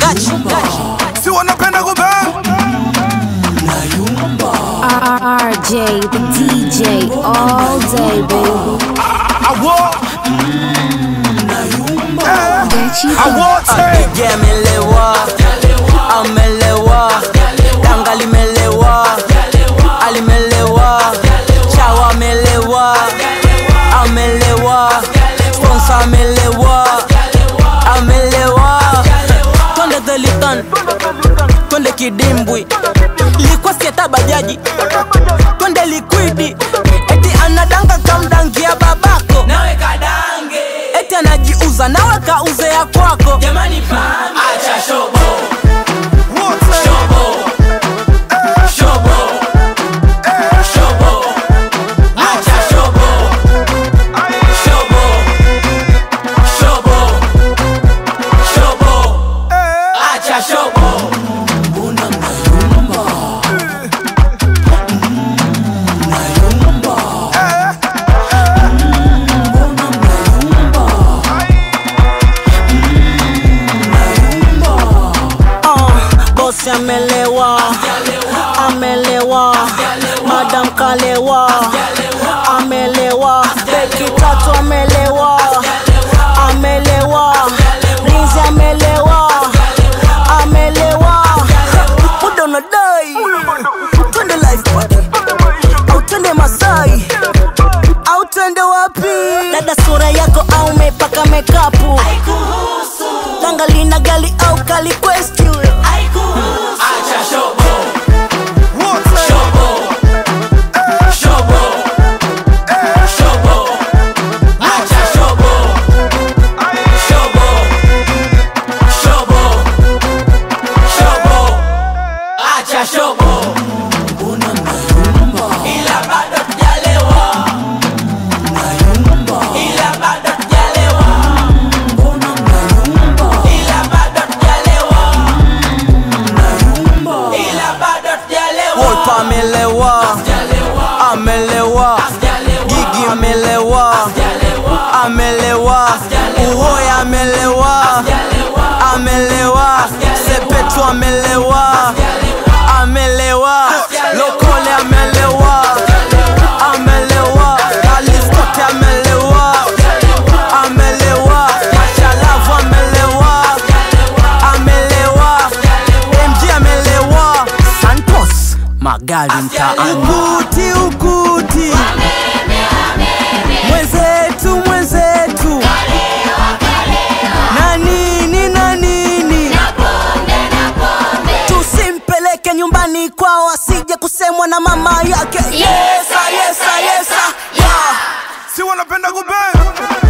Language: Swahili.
Si wanapenda kubang RJ, the DJ, all day, baby. Amelewa, tanga limelewa, alimelewa, chawa amelewa, sponsor amelewa, twende Delitan, twende Kidimbwi, likuwa sieta bajaji, twende Liquidi, eti anadanga kamdangia babako, nawe kadange, eti anajiuza nawe kauze ya kwako, jamani pami, acha shobo. Amelewa, Madam Kalewa, amelewa, Beki Tatu amelewa, Rinzi amelewa, muda unadai, twende life party, au twende Masai, au twende wapi? Dada sura yako au mepaka mekapu, langa lina gali au kali question, acha shobo. Amelewa, Gigi amelewa, Uhoya amelewa, Sepetu amelewa, Lokole amelewa, Alistote amelewa, Machalavu amelewa, MG amelewa, Santos Magali mtaani, ukuti mwenzetu na nini tusimpeleke nyumbani kwao asije kusemwa na mama yake. Yes, yeah. Si wanapenda kubang